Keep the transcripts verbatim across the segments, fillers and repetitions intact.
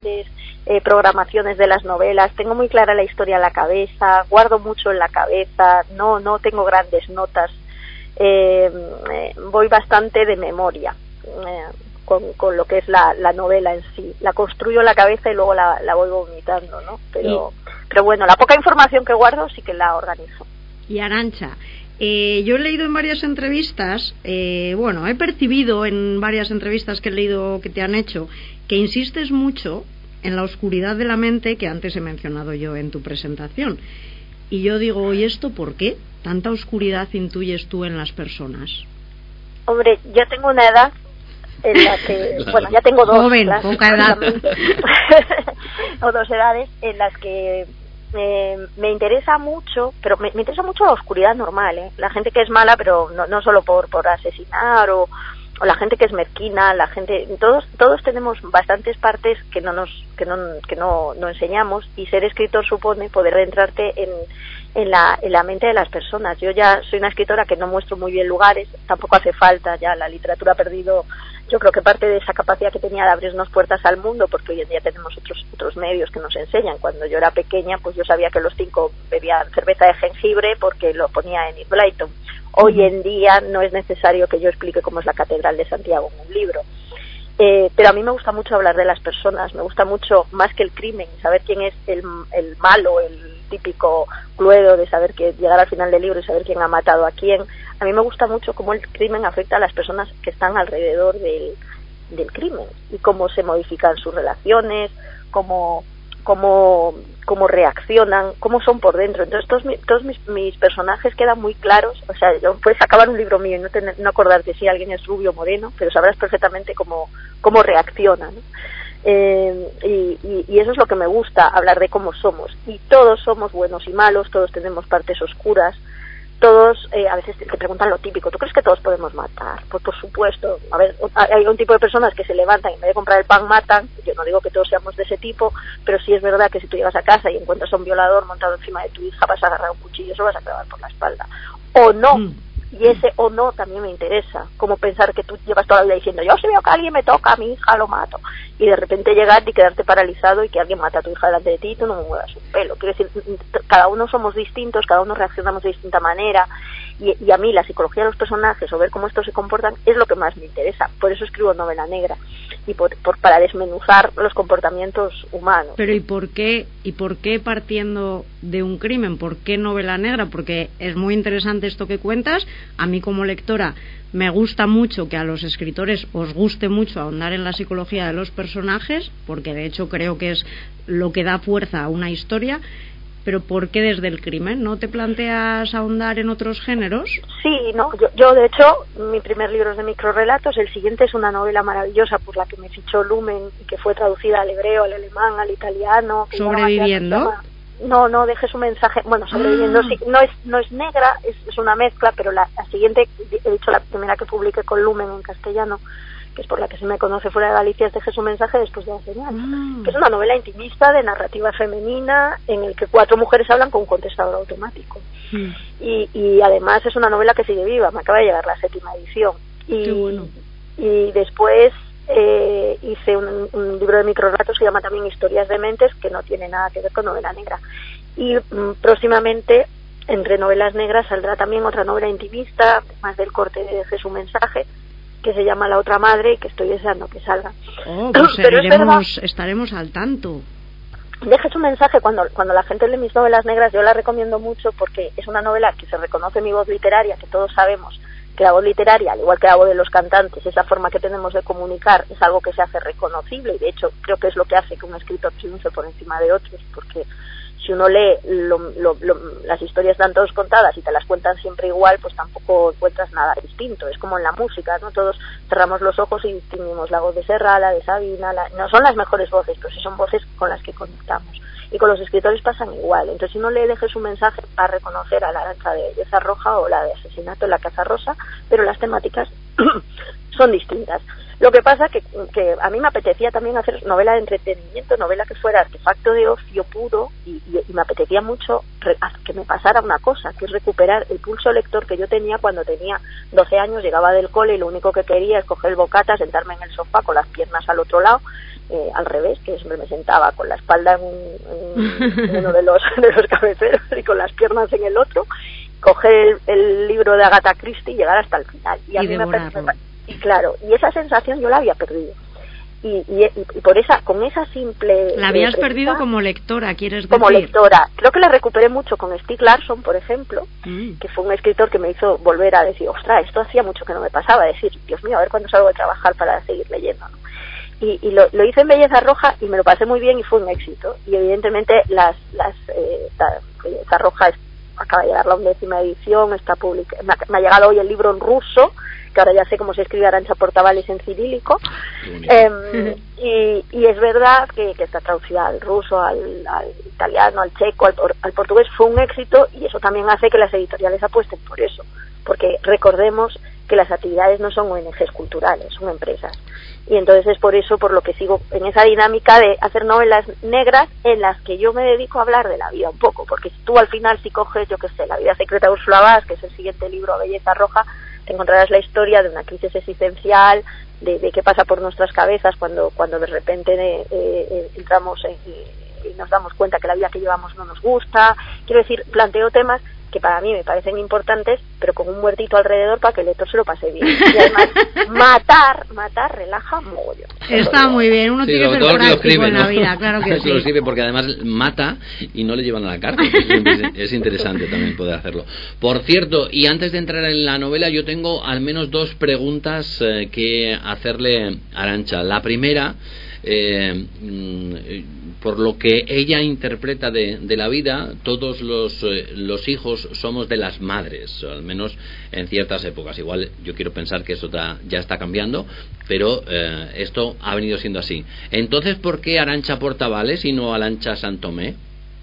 diferentes eh, programaciones de las novelas, tengo muy clara la historia en la cabeza, guardo mucho en la cabeza, no, no tengo grandes notas, eh, eh, voy bastante de memoria. Eh, Con, con lo que es la, la novela en sí, la construyo en la cabeza y luego la, la voy vomitando, ¿no? Pero, y, pero bueno, la poca información que guardo sí que la organizo. Y Arantxa, eh, yo he leído en varias entrevistas, eh, bueno, he percibido en varias entrevistas que he leído que te han hecho, que insistes mucho en la oscuridad de la mente que antes he mencionado yo en tu presentación. Y yo digo, ¿y esto por qué? ¿Tanta oscuridad intuyes tú en las personas? Hombre, yo tengo una edad en la que, claro. bueno, ya tengo dos, joven, las, poca edad, o dos edades en las que eh, me interesa mucho, pero me, me interesa mucho la oscuridad normal, ¿eh? La gente que es mala, pero no, no solo por por asesinar o, o la gente que es mezquina, la gente, todos todos tenemos bastantes partes que no nos que no que no, no enseñamos, y ser escritor supone poder adentrarte en en la en la mente de las personas. Yo ya soy una escritora que no muestro muy bien lugares, tampoco hace falta, ya la literatura ha perdido, yo creo que parte de esa capacidad que tenía de abrirnos puertas al mundo, porque hoy en día tenemos otros otros medios que nos enseñan. Cuando yo era pequeña, pues yo sabía que los cinco bebían cerveza de jengibre porque lo ponía en Blyton. Hoy en día no es necesario que yo explique cómo es la Catedral de Santiago en un libro. Eh, pero a mí me gusta mucho hablar de las personas, me gusta mucho, más que el crimen, saber quién es el, el malo, el típico Cluedo de saber que llegar al final del libro y saber quién ha matado a quién. A mí me gusta mucho cómo el crimen afecta a las personas que están alrededor del, del crimen y cómo se modifican sus relaciones, cómo cómo cómo reaccionan, cómo son por dentro. Entonces todos, mi, todos mis, mis personajes quedan muy claros. O sea, yo puedes acabar un libro mío y no, tener, no acordarte si alguien es rubio o moreno, pero sabrás perfectamente cómo cómo reacciona, ¿no? Eh, y, y, y eso es lo que me gusta, hablar de cómo somos, y todos somos buenos y malos, todos tenemos partes oscuras, todos, eh, a veces te preguntan lo típico, ¿tú crees que todos podemos matar? Pues por supuesto, a ver, hay un tipo de personas que se levantan y en vez de comprar el pan matan. Yo no digo que todos seamos de ese tipo, pero sí es verdad que si tú llegas a casa y encuentras a un violador montado encima de tu hija, vas a agarrar un cuchillo, eso vas a clavar por la espalda, o no. Mm. Y ese o no también me interesa, como pensar que tú llevas toda la vida diciendo, yo si veo que alguien me toca, a mi hija lo mato, y de repente llegar y quedarte paralizado y que alguien mata a tu hija delante de ti y tú no me muevas un pelo. Quiero decir, cada uno somos distintos, cada uno reaccionamos de distinta manera, y, y a mí la psicología de los personajes o ver cómo estos se comportan es lo que más me interesa. Por eso escribo novela negra, y por, por para desmenuzar los comportamientos humanos. Pero ¿y por qué y por qué partiendo de un crimen? ¿Por qué novela negra? Porque es muy interesante esto que cuentas. A mí como lectora me gusta mucho que a los escritores os guste mucho ahondar en la psicología de los personajes, porque de hecho creo que es lo que da fuerza a una historia. Pero ¿por qué desde el crimen? ¿No te planteas ahondar en otros géneros? Sí, no, yo, yo de hecho, mi primer libro es de microrelatos, el siguiente es una novela maravillosa por la que me fichó Lumen y que fue traducida al hebreo, al alemán, al italiano. ¿Sobreviviendo? No, no, deje su mensaje, bueno, sobreviviendo, ah. sí, no es no es negra, es, es una mezcla, pero la, la siguiente, he dicho la primera que publiqué con Lumen en castellano, que es por la que se me conoce fuera de Galicia, es Deje su mensaje después de la señal, mm. que es una novela intimista de narrativa femenina en el que cuatro mujeres hablan con un contestador automático. Mm. Y, y además es una novela que sigue viva, me acaba de llegar la séptima edición. Y, bueno. y después eh, hice un, un libro de microrelatos que se llama también Historias de Mentes, que no tiene nada que ver con novela negra. Y mm, próximamente, entre novelas negras, saldrá también otra novela intimista, más del corte de Deje su mensaje, que se llama La otra madre y que estoy deseando que salga. Oh, pues Pero seguiremos, estaremos al tanto. Deje su mensaje cuando cuando la gente lee mis novelas negras, yo la recomiendo mucho porque es una novela que se reconoce mi voz literaria, que todos sabemos que la voz literaria, al igual que la voz de los cantantes, esa forma que tenemos de comunicar es algo que se hace reconocible, y de hecho creo que es lo que hace que un escritor triunfe por encima de otros, porque si uno lee lo, lo, lo, las historias están todas contadas y te las cuentan siempre igual, pues tampoco encuentras nada distinto. Es como en la música, ¿no? Todos cerramos los ojos y distinguimos la voz de Serrat, la de Sabina, la... no son las mejores voces, pero sí son voces con las que conectamos. Y con los escritores pasan igual. Entonces, si uno le Deje su mensaje, va a reconocer a la Arantxa de Belleza Roja o la de Asesinato en la Casa Rosa, pero las temáticas son distintas. Lo que pasa que, que a mí me apetecía también hacer novela de entretenimiento, novela que fuera artefacto de ocio puro, y, y, y me apetecía mucho re, que me pasara una cosa, que es recuperar el pulso lector que yo tenía cuando tenía doce años, llegaba del cole y lo único que quería es coger el bocata, sentarme en el sofá con las piernas al otro lado, eh, al revés, que siempre me sentaba con la espalda en, un, en uno de los, de los cabeceros y con las piernas en el otro, coger el, el libro de Agatha Christie y llegar hasta el final. Y, a y mí me, me, y claro, y esa sensación yo la había perdido. Y, y, y por esa, con esa simple... La habías perdido como lectora, ¿quieres decir? Como lectora. Creo que la recuperé mucho con Stieg Larsson, por ejemplo, mm. que fue un escritor que me hizo volver a decir, ostras, esto hacía mucho que no me pasaba, decir, Dios mío, a ver cuándo salgo de trabajar para seguir leyendo, ¿no? Y, y lo, lo hice en Belleza Roja y me lo pasé muy bien y fue un éxito. Y evidentemente las, las eh, la Belleza Roja es, acaba de llegar la undécima edición, está publica, me, ha, me ha llegado hoy el libro en ruso, que ahora ya sé cómo se escribe Arantxa Portavales en cirílico, eh, y, y es verdad que, que está traducida al ruso, al, al italiano, al checo, al, al portugués, fue un éxito, y eso también hace que las editoriales apuesten por eso, porque recordemos que las actividades no son O N Ges culturales, son empresas, y entonces es por eso por lo que sigo en esa dinámica de hacer novelas negras en las que yo me dedico a hablar de la vida un poco, porque tú al final si coges, yo qué sé, La vida secreta de Úrsula Bas, que es el siguiente libro a Belleza Roja, te encontrarás la historia de una crisis existencial, de, de qué pasa por nuestras cabezas cuando cuando de repente eh, eh, entramos en, y, y nos damos cuenta que la vida que llevamos no nos gusta. Quiero decir, planteo temas que para mí me parecen importantes, pero con un muertito alrededor para que el lector se lo pase bien. Y además, matar, matar relaja mogollón. Está muy bien, uno sí, tiene que ser práctico escribe, en ¿no? la vida, claro que sí. Lo escribe porque además mata y no le llevan a la cárcel. Es, es interesante también poder hacerlo. Por cierto, y antes de entrar en la novela, yo tengo al menos dos preguntas eh, que hacerle a Arantxa. La primera, eh, por lo que ella interpreta de, de la vida, todos los, eh, los hijos somos de las madres, al menos en ciertas épocas. Igual yo quiero pensar que eso ta, ya está cambiando, pero eh, esto ha venido siendo así. Entonces, ¿por qué Arantxa Portavales y no Arantxa Santomé?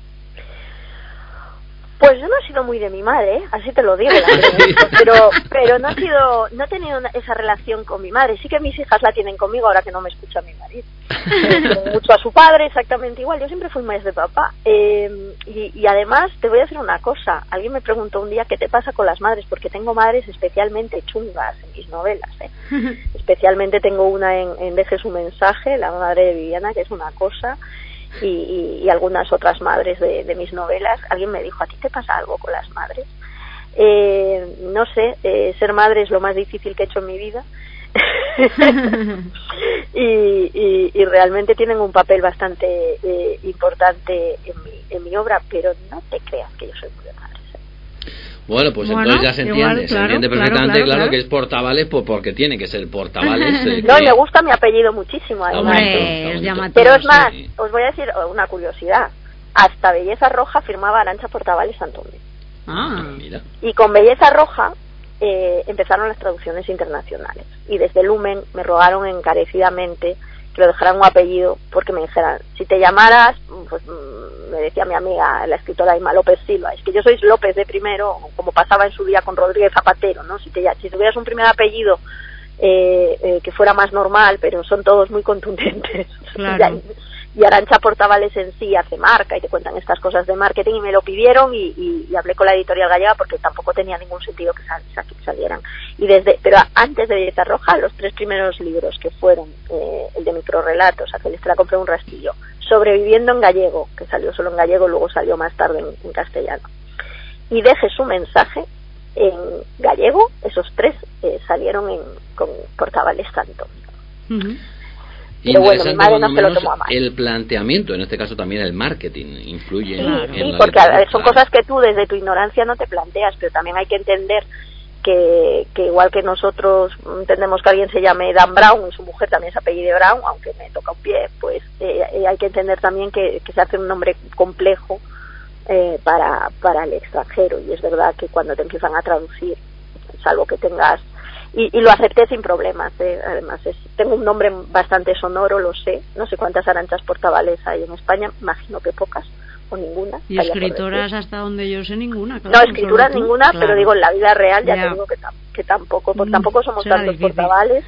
Pues yo no he sido muy de mi madre, ¿eh? Así te lo digo, la verdad. pero pero no he sido, no he tenido una, esa relación con mi madre. Sí que mis hijas la tienen conmigo ahora que no me escucha mi marido. Eh, mucho a su padre, exactamente igual. Yo siempre fui más de papá. Eh, y, y además te voy a decir una cosa. Alguien me preguntó un día qué te pasa con las madres, porque tengo madres especialmente chungas en mis novelas. ¿eh? Especialmente tengo una en, en Deje su mensaje, la madre de Viviana, que es una cosa. Y, y, y algunas otras madres de, de mis novelas. Alguien me dijo, ¿a ti te pasa algo con las madres? Eh, no sé, eh, ser madre es lo más difícil que he hecho en mi vida. y, y, y realmente tienen un papel bastante eh, importante en mi, en mi obra, pero no te creas que yo soy muy de madres. Bueno, pues bueno, entonces ya se entiende, igual, claro, se entiende perfectamente, claro, claro, claro, claro que es Portavales, pues porque tiene que ser Portavales. Eh, no, que... me gusta mi apellido muchísimo, además. Hombre, es llamativo, pero es más, sí. Os voy a decir una curiosidad. Hasta Belleza Roja firmaba Arantxa Portavales Santomé. Ah, mira. Y con Belleza Roja eh, empezaron las traducciones internacionales. Y desde Lumen me rogaron encarecidamente que lo dejaran un apellido, porque me dijeran, si te llamaras, pues me decía mi amiga, la escritora Ima López Silva, es que yo sois López de primero, como pasaba en su día con Rodríguez Zapatero, ¿no? Si, te, si tuvieras un primer apellido eh, eh, que fuera más normal, pero son todos muy contundentes. Claro. Y Arantxa Portavales en sí hace marca y te cuentan estas cosas de marketing y me lo pidieron y, y, y hablé con la editorial gallega porque tampoco tenía ningún sentido que, sal, que salieran. Y desde, pero antes de Belleza Roja, los tres primeros libros que fueron eh, el de microrelatos, a Celeste la compré un rastillo, Sobreviviendo en gallego, que salió solo en gallego, luego salió más tarde en, en castellano, y Deje su mensaje en gallego, esos tres eh, salieron en, con Portavales Santo. Uh-huh. Pero bueno, mi madre no se lo tomó a mal. El planteamiento, en este caso también el marketing, influye sí, en, sí, en la porque a ver, son claro. cosas que tú desde tu ignorancia no te planteas, pero también hay que entender que, que igual que nosotros entendemos que alguien se llame Dan Brown y su mujer también se apellide Brown, aunque me toca un pie, pues eh, hay que entender también que, que se hace un nombre complejo eh, para, para el extranjero, y es verdad que cuando te empiezan a traducir, salvo que tengas Y, y lo acepté sin problemas, ¿eh? Además es, tengo un nombre bastante sonoro, lo sé, no sé cuántas Arantxas Portavales hay en España, imagino que pocas o ninguna. Y escritoras hasta donde yo sé ninguna. Claro, no, escrituras ninguna, claro. Pero digo en la vida real ya yeah. te digo que, tam, que tampoco, porque tampoco somos Será tantos difícil. Portavales.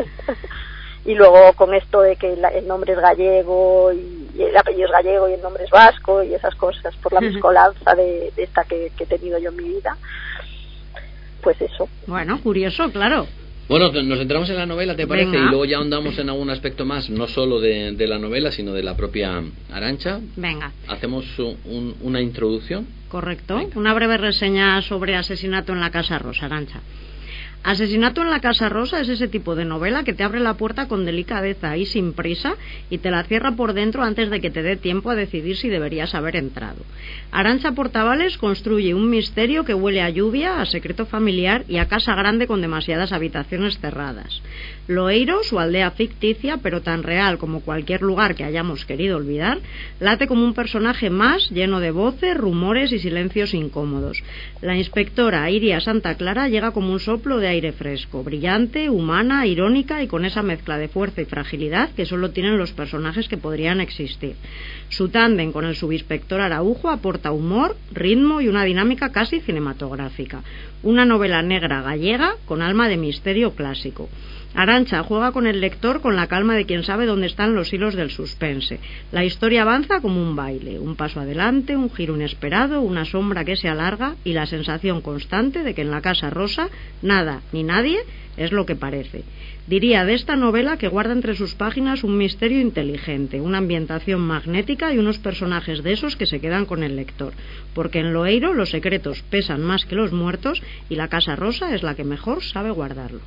Y luego con esto de que la, el nombre es gallego y, y el apellido es gallego y el nombre es vasco y esas cosas, por la mezcolanza de, de esta que, que he tenido yo en mi vida. Pues eso. Bueno, curioso, claro. Bueno, nos centramos en la novela, ¿te parece? Venga. Y luego ya ahondamos en algún aspecto más, no solo de, de la novela, sino de la propia Arantxa. Venga. Hacemos un, una introducción. Correcto. Venga. Una breve reseña sobre Asesinato en la Casa Rosa, Arantxa. Asesinato en la Casa Rosa es ese tipo de novela que te abre la puerta con delicadeza y sin prisa y te la cierra por dentro antes de que te dé tiempo a decidir si deberías haber entrado. Arantxa Portavales construye un misterio que huele a lluvia, a secreto familiar y a casa grande con demasiadas habitaciones cerradas. Loeiro, su aldea ficticia, pero tan real como cualquier lugar que hayamos querido olvidar, late como un personaje más lleno de voces, rumores y silencios incómodos. La inspectora Iria Santa Clara llega como un soplo de aire fresco, brillante, humana, irónica y con esa mezcla de fuerza y fragilidad que solo tienen los personajes que podrían existir. Su tándem con el subinspector Araujo aporta humor, ritmo y una dinámica casi cinematográfica. Una novela negra gallega con alma de misterio clásico. Arantxa juega con el lector con la calma de quien sabe dónde están los hilos del suspense. La historia avanza como un baile, un paso adelante, un giro inesperado, una sombra que se alarga y la sensación constante de que en la Casa Rosa nada ni nadie es lo que parece. Diría de esta novela que guarda entre sus páginas un misterio inteligente, una ambientación magnética y unos personajes de esos que se quedan con el lector, porque en Loeiro los secretos pesan más que los muertos y la Casa Rosa es la que mejor sabe guardarlos.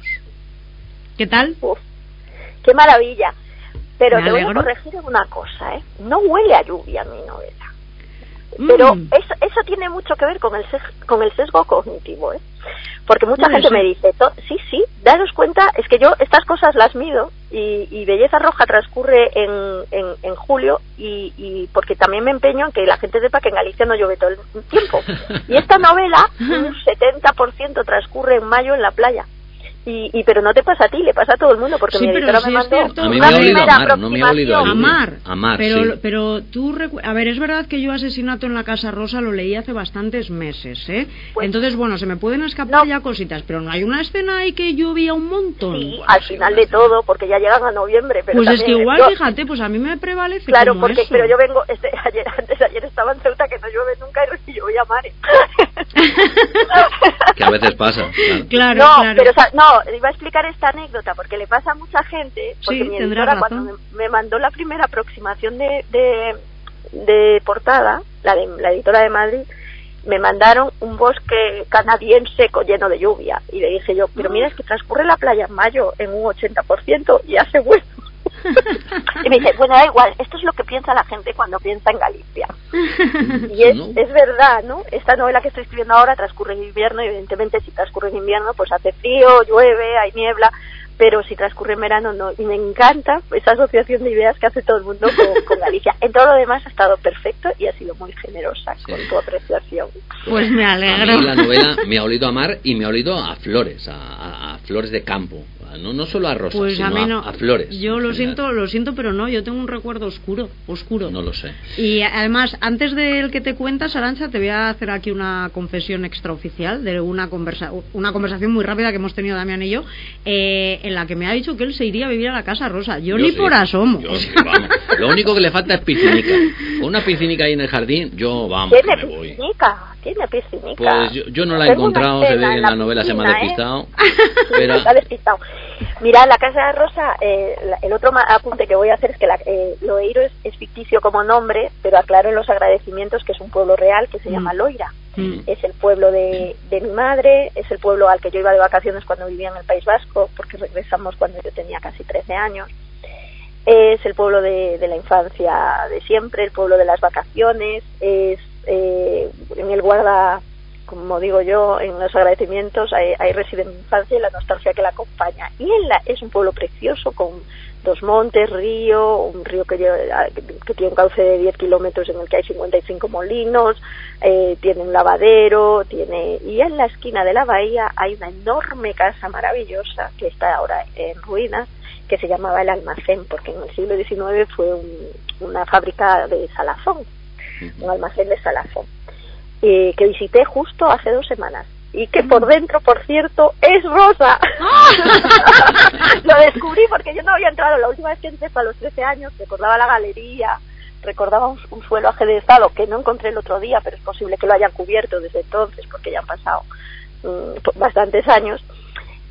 ¿Qué tal? Uf, ¡qué maravilla! Pero Me te voy a alegro. corregir en una cosa, ¿eh? No huele a lluvia mi novela. Pero Mm. eso, eso tiene mucho que ver con el sesgo, con el sesgo cognitivo, ¿eh? Porque mucha Puede gente ser. me dice, to- sí, sí, daros cuenta, es que yo estas cosas las mido y, y Belleza Roja transcurre en, en, en julio y, y porque también me empeño en que la gente sepa que en Galicia no llueve todo el tiempo. Y esta novela, un setenta por ciento transcurre en mayo en la playa. Y, y pero no te pasa a ti, le pasa a todo el mundo, porque Sí, mi pero editora sí me es mandó cierto. A mí una me ha olido primera a mar, no me ha olido a aproximación. lluvia. Amar, Amar, pero, sí. pero tú, recu- a ver, es verdad que yo Asesinato en la Casa Rosa lo leí hace bastantes meses, ¿eh? Pues- Entonces, bueno, se me pueden escapar No. ya cositas, pero no hay una escena ahí que llovía un montón. Sí, Bueno, al sí, final una de escena. todo, porque ya llegan a noviembre. Pero Pues es que también, igual, yo- fíjate, pues a mí me prevalece Claro, como porque eso. pero yo vengo este, ayer antes de ayer estaba en Ceuta, que no llueve nunca y yo voy a mares. Que a veces pasa. Claro. Claro, no, claro. pero o sea, no, iba a explicar esta anécdota porque le pasa a mucha gente, porque Sí, mi tendrás editora razón. cuando me, me mandó la primera aproximación de, de, de portada, la de la editora de Madrid, me mandaron un bosque canadiense con lleno de lluvia y le dije yo, pero mira, es que transcurre la playa en mayo en un ochenta por ciento y hace bueno. Y me dice, bueno, da igual, esto es lo que piensa la gente cuando piensa en Galicia. Y es, ¿No? es verdad, ¿no? Esta novela que estoy escribiendo ahora transcurre en invierno y evidentemente si transcurre en invierno pues hace frío, llueve, hay niebla, pero si transcurre en verano no. Y me encanta esa asociación de ideas que hace todo el mundo con, con Galicia. En todo lo demás ha estado perfecto y ha sido muy generosa Sí. con tu apreciación. Pues me A alegro. mí la novela me ha olido a mar y me ha olido a flores, a, a- a flores de campo. No, no solo a rosas, Pues sino a mí no. a, a flores. Yo en lo general. siento, lo siento, pero no, yo tengo un recuerdo oscuro, oscuro. No lo sé. Y además, antes del que te cuentas, Arantxa, te voy a hacer aquí una confesión extraoficial de una conversa una conversación muy rápida que hemos tenido Damián y yo, eh, en la que me ha dicho que él se iría a vivir a la Casa Rosa. Yo, ni sí. por asomo. Yo sí, vamos. Lo único que le falta es piscinica. Con una piscinica ahí en el jardín, yo vamos, que Tiene me voy. piscinica, tiene piscinica. Pues yo, yo no la he Tengo una encontrado, se ve escena que en la novela se me ha piscina, ¿eh? despistado. Sí, Pero está despistado. Mira, la Casa de Rosa, eh, la- el otro ma- apunte que voy a hacer es que la, eh, Loeiro es, es ficticio como nombre, pero aclaro en los agradecimientos que es un pueblo real que se Mm. llama Loira. Mm. Es el pueblo de, de mi madre, es el pueblo al que yo iba de vacaciones cuando vivía en el País Vasco, porque regresamos cuando yo tenía casi trece años. Es el pueblo de, de la infancia de siempre, el pueblo de las vacaciones, es eh, en el guarda, como digo yo, en los agradecimientos ahí, ahí reside mi infancia y la nostalgia que la acompaña. Y en la, es un pueblo precioso con dos montes, río, un río que, lleva, que tiene un cauce de diez kilómetros en el que hay cincuenta y cinco molinos, eh, tiene un lavadero, tiene y en la esquina de la bahía hay una enorme casa maravillosa que está ahora en ruinas, que se llamaba El Almacén, porque en el siglo diecinueve fue un, una fábrica de salazón, un almacén de salazón, eh, que visité justo hace dos semanas. Y que por dentro, por cierto, es rosa. Lo descubrí porque yo no había entrado. La última vez que entré fue a los trece años, recordaba la galería, recordaba un, un suelo ajedrezado que no encontré el otro día, pero es posible que lo hayan cubierto desde entonces porque ya han pasado um, bastantes años.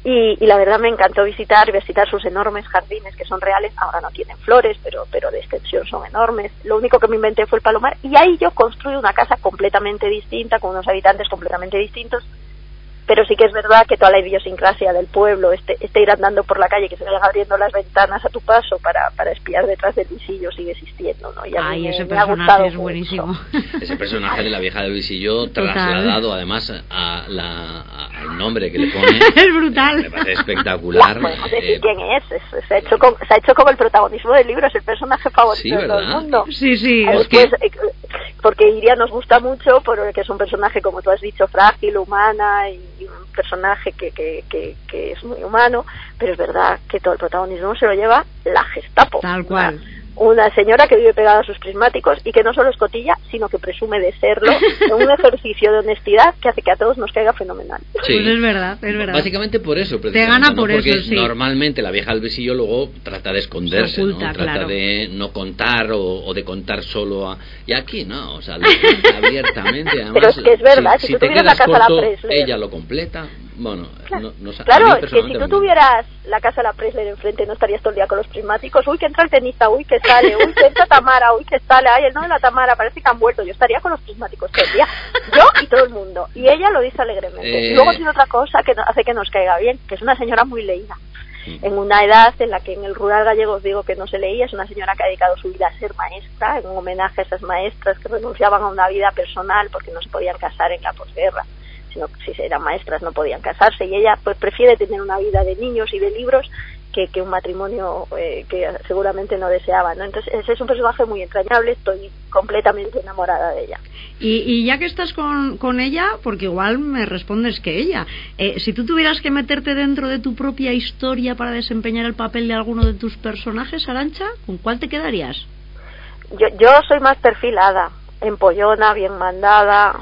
Y, y la verdad me encantó visitar visitar sus enormes jardines, que son reales, ahora no tienen flores, pero pero de extensión son enormes. Lo único que me inventé fue el palomar, y ahí yo construí una casa completamente distinta, con unos habitantes completamente distintos, pero sí que es verdad que toda la idiosincrasia del pueblo, este, este ir andando por la calle, que se vayan abriendo las ventanas a tu paso para, para espiar detrás del visillo, sigue existiendo, ¿no? Y a Ay, mí ese me, me ha personaje gustado es buenísimo. mucho. Ese personaje de la vieja del visillo, Total. trasladado además a la, a- al nombre que le pone, Es brutal. me parece espectacular. Ya, podemos decir eh, quién es, es- se, ha hecho con, se ha hecho con el protagonismo del libro, es el personaje favorito Sí, de todo el ¿verdad? mundo. Sí, sí. Es Después, eh, porque Iria nos gusta mucho, porque es un personaje, como tú has dicho, frágil, humana, y un personaje que, que, que, que es muy humano, pero es verdad que todo el protagonismo se lo lleva la Gestapo. Tal cual. Una, una señora que vive pegada a sus prismáticos y que no solo es cotilla, sino que presume de serlo, en un ejercicio de honestidad que hace que a todos nos caiga fenomenal. Sí. Pues es verdad, es verdad. Básicamente por eso, Te precisamente, gana ¿no? por Porque eso, sí. normalmente la vieja del visillo luego trata de esconderse, Se oculta, ¿no? Trata claro. de no contar o, o de contar solo a... Y aquí no, o sea, lo cuenta abiertamente. Además, Pero es que es verdad, si, si si tú te tuvieras la quedas casa a la corto, Presley. ella lo completa. Bueno, no, no, a Claro, mí es que si personalmente tú no me- tuvieras la casa de la Presley enfrente, no estarías todo el día con los prismáticos. Uy, que entra el tenista, uy, que sale, uy, que entra Tamara, uy, que sale, ay, el no de la Tamara, parece que han vuelto. Yo estaría con los prismáticos todo el día, yo y todo el mundo. Y ella lo dice alegremente. Eh... Y luego tiene otra cosa que no- hace que nos caiga bien, que es una señora muy leída. Mm. En una edad en la que en el rural gallego os digo que no se leía, es una señora que ha dedicado su vida a ser maestra, en un homenaje a esas maestras que renunciaban a una vida personal porque no se podían casar en la posguerra, sino que si eran maestras no podían casarse, y ella pues prefiere tener una vida de niños y de libros que, que un matrimonio eh, que seguramente no deseaba, ¿no? Entonces ese es un personaje muy entrañable, estoy completamente enamorada de ella. Y, y ya que estás con, con ella, porque igual me respondes que ella, eh, si tú tuvieras que meterte dentro de tu propia historia para desempeñar el papel de alguno de tus personajes, Arantxa, ¿con cuál te quedarías? Yo, yo soy más perfilada, empollona, bien mandada.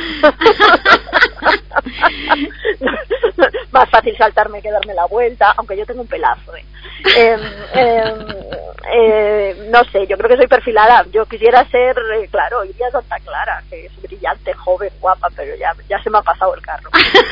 Más fácil saltarme que darme la vuelta, aunque yo tengo un pelazo. ¿eh? Eh, eh, eh, no sé, yo creo que soy perfilada. Yo quisiera ser, eh, claro, Iria Santa Clara, que es brillante, joven, guapa, pero ya, ya se me ha pasado el carro.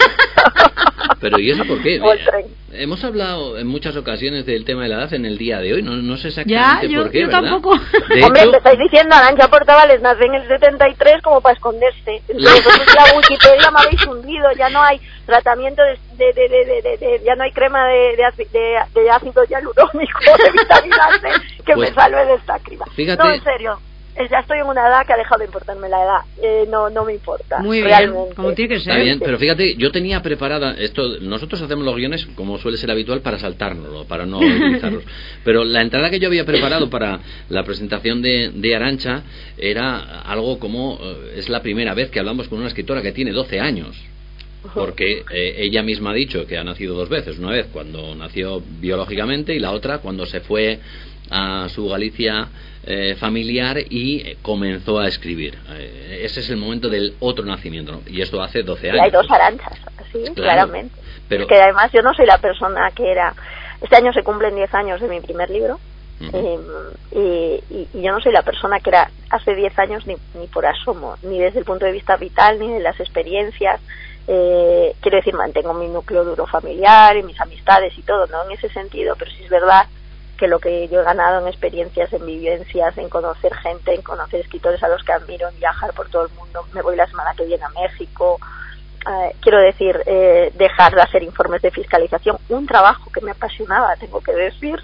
Pero ¿y eso por qué? O el tren. Hemos hablado en muchas ocasiones del tema de la edad en el día de hoy, no, no sé exactamente Ya, yo- por qué, yo ¿verdad? tampoco. De Hombre, hecho, te estáis diciendo, Arantxa Portavales nace en el setenta y tres como para esconderse. Entonces, vosotros la Wikipedia me habéis hundido, ya no hay tratamiento de, de, de, de, de, de- de- ya no hay crema de, de, áci- de, de ácido hialurónico, de vitamina C, que Pues, me salve de esta criba. fíjate- No, en serio, eh, ya estoy en una edad que ha dejado de importarme la edad. Eh, no, no me importa. Muy bien, realmente. como tiene que ser. está bien, pero fíjate, yo tenía preparada esto, nosotros hacemos los guiones como suele ser habitual para saltárnoslo, para no utilizarlos. Pero la entrada que yo había preparado para la presentación de, de Arantxa era algo como, eh, es la primera vez que hablamos con una escritora que tiene doce años. Porque eh, ella misma ha dicho que ha nacido dos veces, una vez cuando nació biológicamente y la otra cuando se fue a su Galicia eh, familiar y eh, comenzó a escribir. Eh, ese es el momento del otro nacimiento, ¿no? Y esto hace doce Y años. hay dos Aranchas, así, Claro, claramente. pero- Es que además yo no soy la persona que era. Este año se cumplen diez años de mi primer libro. Ujú. Eh, y, y- y yo no soy la persona que era hace diez años ni, ni por asomo, ni desde el punto de vista vital, ni de las experiencias. Eh, quiero decir, mantengo mi núcleo duro familiar y mis amistades y todo, ¿no? En ese sentido, pero sí es verdad que lo que yo he ganado en experiencias, en vivencias, en conocer gente, en conocer escritores a los que admiro, en viajar por todo el mundo. Me voy la semana que viene a México. Eh, quiero decir, eh, dejar de hacer informes de fiscalización, un trabajo que me apasionaba, tengo que decir,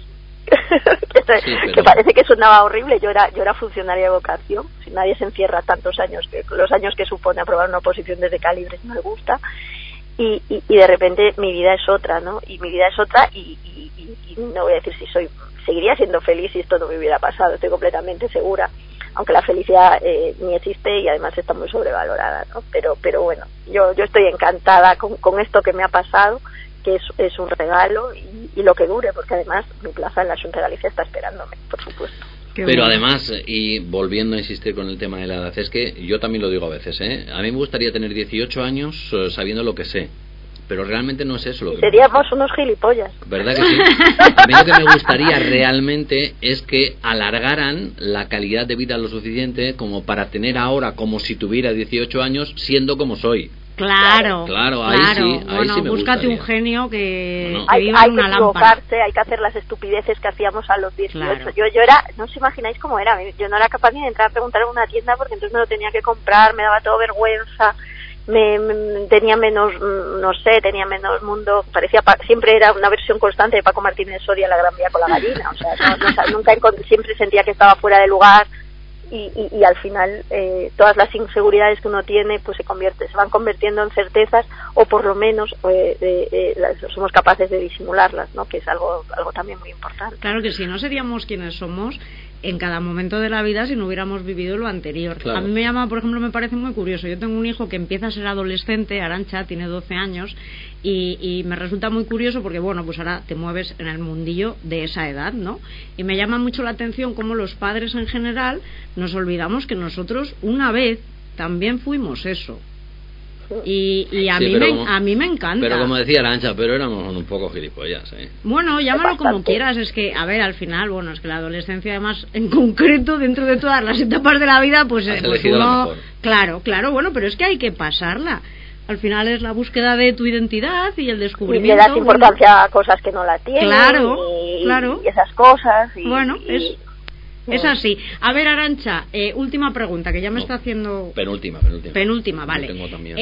que, Sí, pero- que parece que sonaba horrible. Yo era yo era funcionaria de vocación, si nadie se encierra tantos años, que los años que supone aprobar una oposición desde calibres no le gusta, y, y, y de repente mi vida es otra, ¿no? Y mi vida es otra y, y, y, y no voy a decir si soy, seguiría siendo feliz si esto no me hubiera pasado, estoy completamente segura, aunque la felicidad eh, ni existe y además está muy sobrevalorada, ¿no? Pero pero bueno, yo yo estoy encantada con, con esto que me ha pasado, que es, es un regalo y, y lo que dure, porque además mi plaza en la Xunta de Galicia está esperándome, por supuesto. Qué Pero bueno. además, y volviendo a insistir con el tema de la edad, es que yo también lo digo a veces, ¿eh? A mí me gustaría tener dieciocho años eh, sabiendo lo que sé, pero realmente no es eso lo Y que me seríamos gusta. unos gilipollas. ¿Verdad que sí? A mí lo que me gustaría realmente es que alargaran la calidad de vida lo suficiente como para tener ahora como si tuviera dieciocho años siendo como soy. Claro, claro, ahí claro. sí, ahí bueno, sí me búscate gustaría. un genio que, No, no. que Hay, viva hay en que una lámpara. equivocarse, hay que hacer las estupideces que hacíamos a los dieciocho. Claro. Yo, yo era, no os imagináis cómo era, yo no era capaz ni de entrar a preguntar en una tienda porque entonces me lo tenía que comprar, me daba todo vergüenza, me, me tenía menos, no sé, tenía menos mundo, parecía, siempre era una versión constante de Paco Martínez Soria, La Gran Vía con la gallina, o sea, no, no, nunca encont- siempre sentía que estaba fuera de lugar. Y, y, y al final eh, todas las inseguridades que uno tiene pues se convierte, se van convirtiendo en certezas o por lo menos eh, eh, eh, las, somos capaces de disimularlas, ¿no? Que es algo algo también muy importante. Claro que si no seríamos quienes somos en cada momento de la vida si no hubiéramos vivido lo anterior. Claro. A mí me llama, por ejemplo, me parece muy curioso. Yo tengo un hijo que empieza a ser adolescente, Arantxa, tiene doce años, y, y me resulta muy curioso porque, bueno, pues ahora te mueves en el mundillo de esa edad, ¿no? Y me llama mucho la atención cómo los padres en general nos olvidamos que nosotros una vez también fuimos eso. Y, y a, Sí, mí me, como, a mí me encanta. Pero como decía Arantxa, pero éramos un poco gilipollas, ¿eh? Bueno, llámalo como quieras, es que, a ver, al final, bueno, es que la adolescencia además, en concreto, dentro de todas las etapas de la vida, pues, Has pues elegido la uno... mejor. Claro, claro, bueno, pero es que hay que pasarla. Al final es la búsqueda de tu identidad y el descubrimiento... Y le das importancia bueno, a cosas que no la tienen. Claro, y, claro. Y esas cosas. Y, bueno, y, es... Es así. A ver, Arantxa, eh, última pregunta, que ya me no, está haciendo... Penúltima, penúltima. Penúltima, vale. Tengo también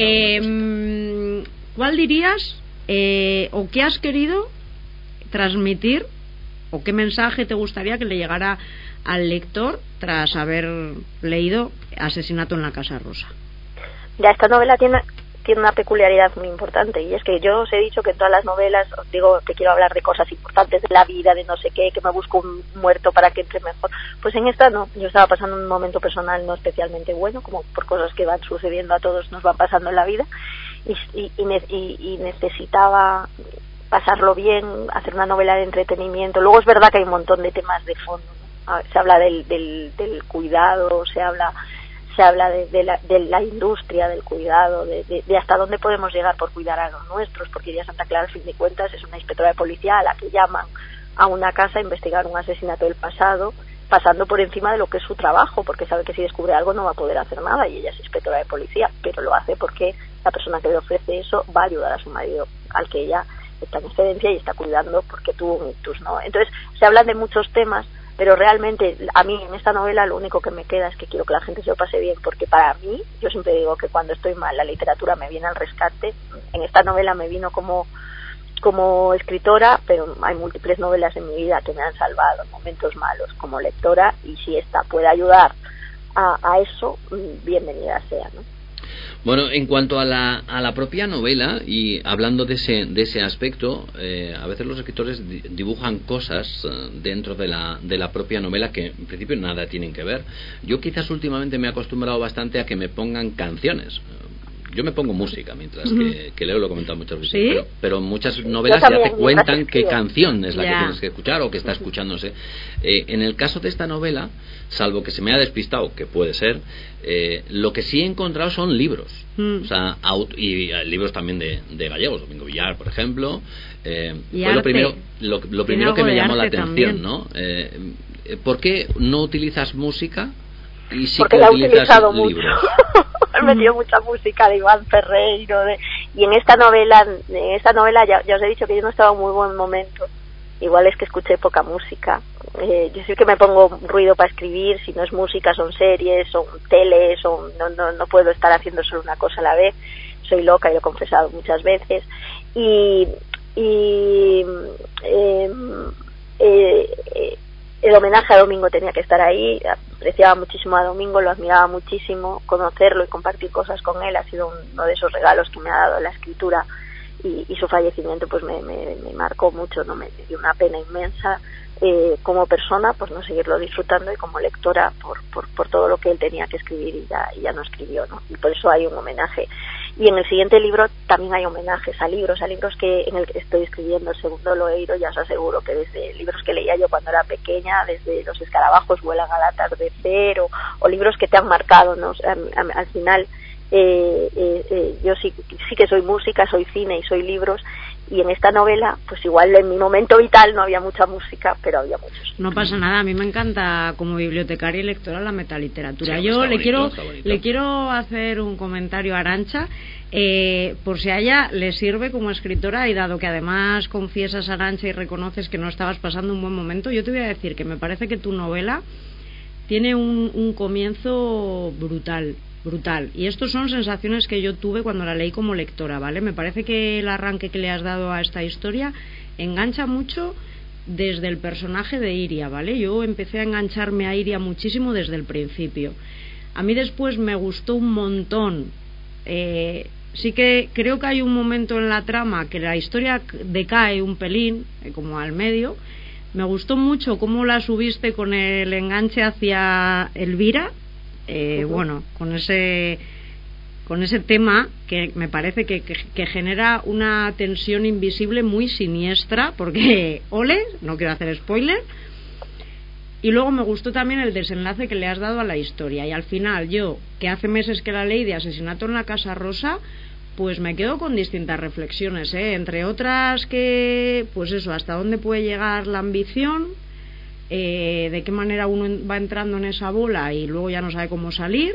eh, ¿Cuál dirías eh, o qué has querido transmitir o qué mensaje te gustaría que le llegara al lector tras haber leído Asesinato en la Casa Rosa? Ya, esta novela tiene... tiene una peculiaridad muy importante y es que yo os he dicho que en todas las novelas os digo que quiero hablar de cosas importantes de la vida, de no sé qué, que me busco un muerto para que entre mejor. Pues en esta no, yo estaba pasando un momento personal no especialmente bueno, como por cosas que van sucediendo a todos nos van pasando en la vida y, y, y, y, y necesitaba pasarlo bien, hacer una novela de entretenimiento. Luego es verdad que hay un montón de temas de fondo, ¿no? Se habla del, del, del cuidado, se habla se habla de, de, la, de la industria del cuidado, de, de, de hasta dónde podemos llegar por cuidar a los nuestros, porque ya Santa Clara, al fin de cuentas, es una inspectora de policía a la que llaman a una casa a investigar un asesinato del pasado, pasando por encima de lo que es su trabajo, porque sabe que si descubre algo no va a poder hacer nada, y ella es inspectora de policía, pero lo hace porque la persona que le ofrece eso va a ayudar a su marido, al que ella está en excedencia y está cuidando porque tuvo un ictus, ¿no? Entonces, se hablan de muchos temas, pero realmente a mí en esta novela lo único que me queda es que quiero que la gente se lo pase bien, porque para mí, yo siempre digo que cuando estoy mal la literatura me viene al rescate. En esta novela me vino como como escritora, pero hay múltiples novelas en mi vida que me han salvado en momentos malos como lectora, y si esta puede ayudar a, a eso, bienvenida sea, ¿no? Bueno, en cuanto a la, a la propia novela, y hablando de ese, de ese aspecto, eh, a veces los escritores dibujan cosas eh, dentro de la, de la propia novela que en principio nada tienen que ver. Yo quizás últimamente me he acostumbrado bastante a que me pongan canciones. Yo me pongo música mientras que, que leo, lo he comentado muchas veces, ¿Sí? pero, pero muchas novelas ya te cuentan qué canción es la yeah. que tienes que escuchar o que está escuchándose. Eh, en el caso de esta novela, salvo que se me ha despistado, que puede ser, eh, lo que sí he encontrado son libros, mm. o sea, aut- y eh, libros también de, de gallegos, Domingo Villar, por ejemplo. Eh, fue lo primero, lo, lo primero que me llamó la atención, también. ¿no? Eh, ¿Por qué no utilizas música? Y sí porque que la he utilizas utilizado libros. mucho. He metido mucha música de Iván Ferreiro, de, y en esta novela, en esta novela ya, ya os he dicho que yo no estaba en muy buen momento. Igual es que escuché poca música. Eh, yo sí que me pongo ruido para escribir, si no es música son series, son teles, son, no, no, no puedo estar haciendo solo una cosa a la vez. Soy loca y lo he confesado muchas veces. Y, y eh, eh, eh, el homenaje a Domingo tenía que estar ahí. Apreciaba muchísimo a Domingo, lo admiraba muchísimo. Conocerlo y compartir cosas con él ha sido uno de esos regalos que me ha dado la escritura, y, y su fallecimiento pues me, me, me marcó mucho, no me dio una pena inmensa. Eh, como persona, pues no seguirlo disfrutando, y como lectora por, por, por todo lo que él tenía que escribir y ya, y ya no escribió, ¿no? Y por eso hay un homenaje. Y en el siguiente libro también hay homenajes a libros, a libros que en el que estoy escribiendo. El segundo lo he ido, ya os aseguro que desde libros que leía yo cuando era pequeña, desde Los escarabajos vuelan al atardecer, o, o libros que te han marcado, ¿no? O sea, al, al final eh, eh, eh, yo sí, sí que soy música, soy cine y soy libros, y en esta novela, pues igual en mi momento vital no había mucha música, pero había muchos. No pasa nada, a mí me encanta como bibliotecaria y lectora la metaliteratura. Sí, Yo le bonito, quiero le quiero hacer un comentario a Arantxa, eh, por si a ella le sirve como escritora, y dado que además confiesas, Arantxa, y reconoces que no estabas pasando un buen momento, yo te voy a decir que me parece que tu novela tiene un, un comienzo brutal, brutal. Y estos son sensaciones que yo tuve cuando la leí como lectora, ¿vale? Me parece que el arranque que le has dado a esta historia engancha mucho desde el personaje de Iria, ¿vale? Yo empecé a engancharme a Iria muchísimo desde el principio. A mí después me gustó un montón. Eh, sí que creo que hay un momento en la trama que la historia decae un pelín, eh, como al medio. Me gustó mucho cómo la subiste con el enganche hacia Elvira, eh, uh-huh. bueno, con ese con ese tema que me parece que, que, que genera una tensión invisible muy siniestra, porque, ole, no quiero hacer spoiler. Y luego me gustó también el desenlace que le has dado a la historia, y al final yo, que hace meses que la leí, de Asesinato en la Casa Rosa, pues me quedo con distintas reflexiones, ¿eh? Entre otras que, pues eso, hasta dónde puede llegar la ambición, eh, de qué manera uno va entrando en esa bola y luego ya no sabe cómo salir,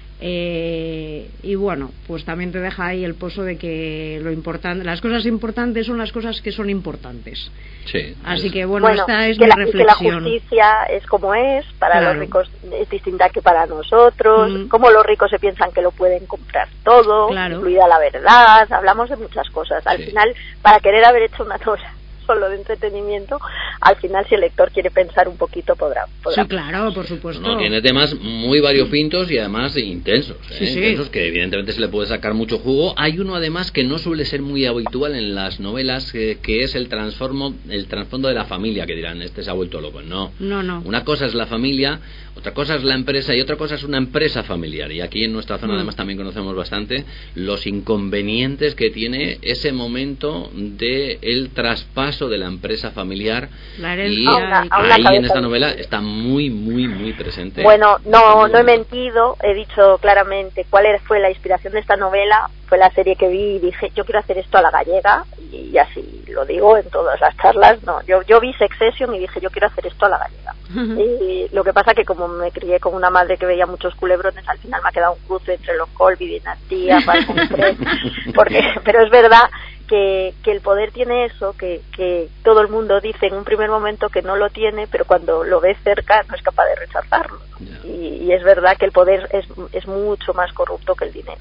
eh, y bueno, pues también te deja ahí el pozo de que lo importante, las cosas importantes son las cosas que son importantes. Sí, así que bueno, bueno, esta es que mi la, reflexión. Que la justicia es como es, para claro. los ricos es distinta que para nosotros, mm. como los ricos se piensan que lo pueden comprar todo, claro. incluida la verdad, hablamos de muchas cosas. Al sí. final, para querer haber hecho una novela solo de entretenimiento, al final si el lector quiere pensar un poquito podrá, podrá. Sí, claro, por supuesto. No, tiene temas muy variopintos y además intensos, ¿eh? sí, sí. intensos, que evidentemente se le puede sacar mucho jugo. Hay uno además que no suele ser muy habitual en las novelas, eh, que es el transformo, el trasfondo de la familia, que dirán, este se ha vuelto loco. No, no, no. Una cosa es la familia, otra cosa es la empresa y otra cosa es una empresa familiar. Y aquí en nuestra zona mm. además también conocemos bastante los inconvenientes que tiene ese momento de el traspaso de la empresa familiar, y una, ahí en esta novela está muy muy muy presente. Bueno, no no he mentido, he dicho claramente cuál fue la inspiración de esta novela. Fue la serie que vi y dije, yo quiero hacer esto a la gallega, y así lo digo en todas las charlas. No, yo yo vi Succession y dije, yo quiero hacer esto a la gallega. Uh-huh. Y lo que pasa que como me crié con una madre que veía muchos culebrones, al final me ha quedado un cruce entre los Colby, Dinastía, porque pero es verdad que, que el poder tiene eso, que, que todo el mundo dice en un primer momento que no lo tiene, pero cuando lo ve cerca no es capaz de rechazarlo, ¿no? Yeah. Y, y es verdad que el poder es, es mucho más corrupto que el dinero.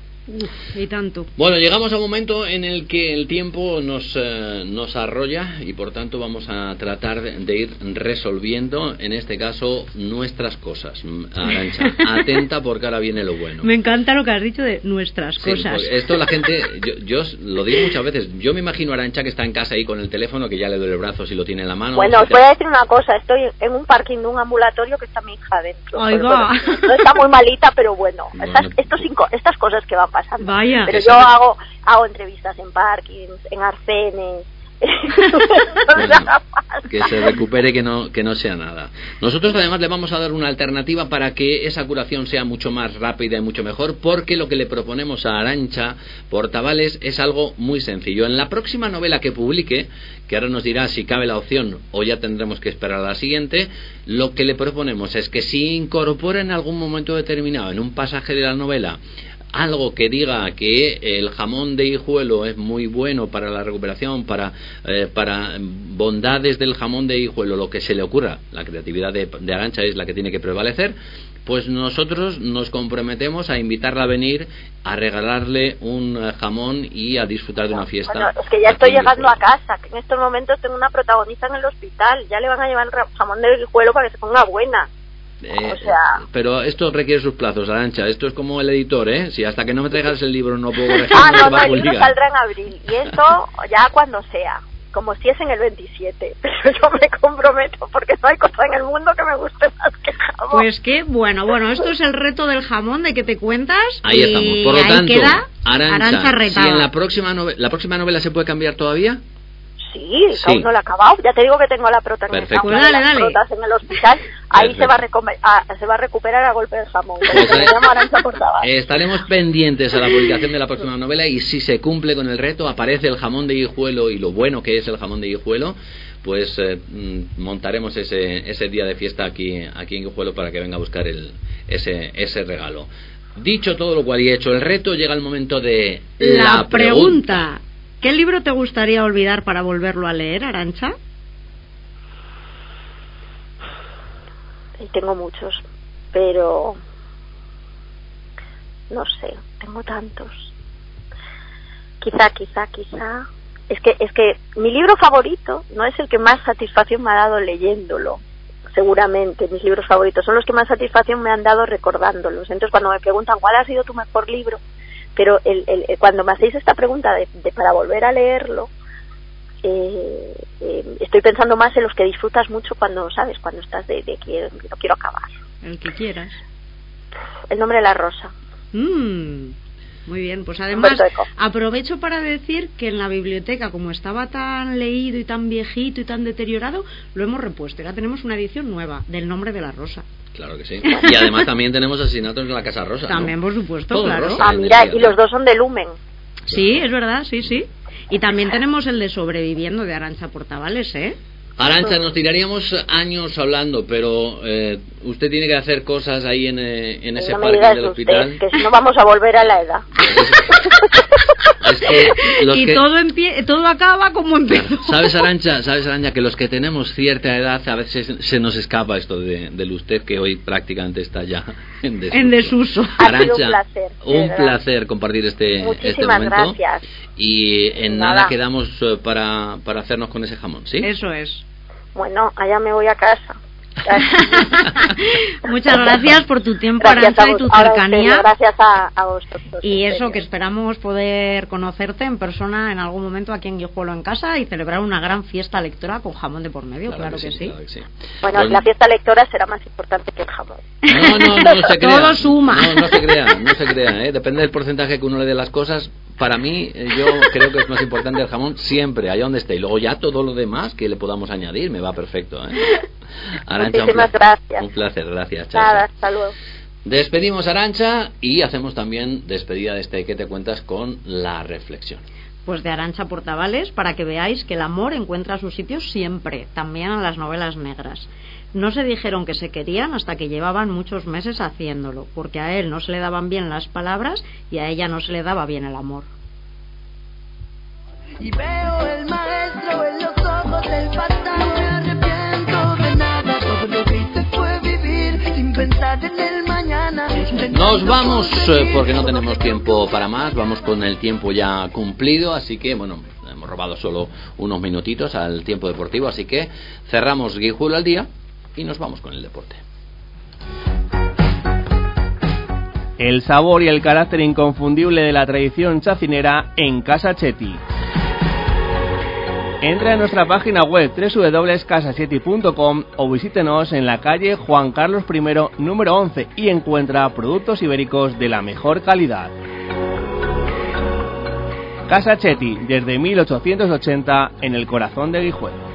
Y tanto. Bueno, llegamos a un momento en el que el tiempo nos eh, nos arrolla, y por tanto vamos a tratar de ir resolviendo, en este caso, nuestras cosas. Arantxa, atenta porque ahora viene lo bueno. Me encanta lo que has dicho de nuestras sí, cosas. Esto la gente, yo, yo lo digo muchas veces, yo me imagino a Arantxa que está en casa ahí con el teléfono, que ya le duele el brazo si lo tiene en la mano. Bueno, os voy a decir una cosa, estoy en un parking de un ambulatorio que está mi hija dentro. Oiga. Bueno, no está muy malita, pero bueno, bueno. Estas, estos cinco, estas cosas que van pasando. Vaya. Pero yo hago hago entrevistas en parkings, en arcenes. Bueno, que se recupere, que no que no sea nada. Nosotros además le vamos a dar una alternativa para que esa curación sea mucho más rápida y mucho mejor, porque lo que le proponemos a Arantxa Portavales es algo muy sencillo. En la próxima novela que publique, que ahora nos dirá si cabe la opción o ya tendremos que esperar a la siguiente, lo que le proponemos es que si incorpora en algún momento determinado, en un pasaje de la novela, algo que diga que el jamón de Hijuelo es muy bueno para la recuperación, para eh, para bondades del jamón de Hijuelo, lo que se le ocurra, la creatividad de, de Arantxa es la que tiene que prevalecer, pues nosotros nos comprometemos a invitarla a venir, a regalarle un jamón y a disfrutar de una fiesta. Bueno, es que ya estoy llegando a casa, que en estos momentos tengo una protagonista en el hospital, ya le van a llevar el jamón de Hijuelo para que se ponga buena. Eh, o sea... Pero esto requiere sus plazos, Arantxa. Esto es como el editor, ¿eh? Si hasta que no me traigas el libro no puedo corregir, ah, no, no, se va no, a el libro saldrá en abril. Y esto ya cuando sea, como si es en el veintisiete. Pero yo me comprometo porque no hay cosa en el mundo que me guste más que jamón. Pues qué bueno, bueno, esto es el reto del jamón de que te cuentas. Ahí estamos. Por lo ahí tanto, queda Arantxa, Arantxa retada. Si en la próxima novela, la próxima novela se puede cambiar todavía. Sí, sí, aún no lo he acabado. Ya te digo que tengo la prota en, el, pues dale, las dale. protas en el hospital. Ahí se va, a a, se va a recuperar a golpe de jamón. Pues, me llamo Arantxa Portavales. Estaremos pendientes a la publicación de la próxima novela y si se cumple con el reto, aparece el jamón de Guijuelo y lo bueno que es el jamón de Guijuelo, pues eh, montaremos ese ese día de fiesta aquí aquí en Guijuelo para que venga a buscar el ese ese regalo. Dicho todo lo cual y hecho el reto, llega el momento de la, la pregunta. pregunta. ¿Qué libro te gustaría olvidar para volverlo a leer, Arantxa? Tengo muchos, pero no sé, tengo tantos. Quizá, quizá, quizá. Es que, es que mi libro favorito no es el que más satisfacción me ha dado leyéndolo. Seguramente mis libros favoritos son los que más satisfacción me han dado recordándolos. Entonces, cuando me preguntan cuál ha sido tu mejor libro, pero el, el, el, cuando me hacéis esta pregunta de, de para volver a leerlo, eh, eh, estoy pensando más en los que disfrutas mucho cuando, ¿sabes? Cuando estás de, de que no quiero acabar. El que quieras. El nombre de la rosa. Mm, muy bien, pues además aprovecho para decir que en la biblioteca, como estaba tan leído y tan viejito y tan deteriorado, lo hemos repuesto. Ya tenemos una edición nueva del nombre de la rosa. Claro que sí. Y además también tenemos Asesinatos en la Casa Rosa. También, ¿no? Por supuesto, todo claro. Rosa, ah, mira, y los dos son de Lumen. Sí, es verdad, sí, sí. Y también tenemos el de Sobreviviendo de Arantxa Portavales, ¿eh? Arantxa, nos tiraríamos años hablando, pero eh, usted tiene que hacer cosas ahí en, eh, en ese no parque del usted, hospital. Que si no vamos a volver a la edad. Es que los y que... todo empie... todo acaba como empezó. ¿Sabes, Arantxa? ¿Sabes, Arantxa? Que los que tenemos cierta edad a veces se nos escapa esto de, del usted, que hoy prácticamente está ya en desuso. En desuso. Arantxa, ha sido un placer. Un placer compartir este, este momento. Gracias. Y en nada, nada quedamos para, para hacernos con ese jamón, ¿sí? Eso es. Bueno, allá me voy a casa. Muchas gracias por tu tiempo, Arantxa, y tu cercanía. Gracias a, a vosotros. Y eso, que esperamos poder conocerte en persona en algún momento aquí en Guijuelo en casa y celebrar una gran fiesta lectora con jamón de por medio, claro, claro, que, que, sí, sí. claro que sí. Bueno, bueno, la fiesta lectora será más importante que el jamón. No, no, no, no se crea. Todo suma. No, no se crea, no se crea, ¿eh? Depende del porcentaje que uno le dé las cosas. Para mí, yo creo que es más importante el jamón siempre, allá donde esté. Y luego ya todo lo demás que le podamos añadir me va perfecto, ¿eh? Arantxa, muchísimas un pla- gracias. Un placer, gracias. Chao, Nada, chao. hasta luego. Despedimos a Arantxa y hacemos también despedida de este ¿Qué te cuentas? Con la reflexión. Pues de Arantxa Portavales, para que veáis que el amor encuentra su sitio siempre, también en las novelas negras. No se dijeron que se querían hasta que llevaban muchos meses haciéndolo, porque a él no se le daban bien las palabras y a ella no se le daba bien el amor. Y veo el maestro en los ojos del pasado, me arrepiento de nada, todo lo que hice fue vivir sin pensar en el mañana. Nos vamos eh, porque no tenemos tiempo para más, vamos con el tiempo ya cumplido, así que bueno, hemos robado solo unos minutitos al tiempo deportivo, así que cerramos Guijuelo al día y nos vamos con el deporte. El sabor y el carácter inconfundible de la tradición chacinera en Casa Chetti. Entra en nuestra página web doble u doble u doble u punto casa chetti punto com o visítenos en la calle Juan Carlos primero, número once, y encuentra productos ibéricos de la mejor calidad. Casa Chetti, desde mil ochocientos ochenta, en el corazón de Guijuelo.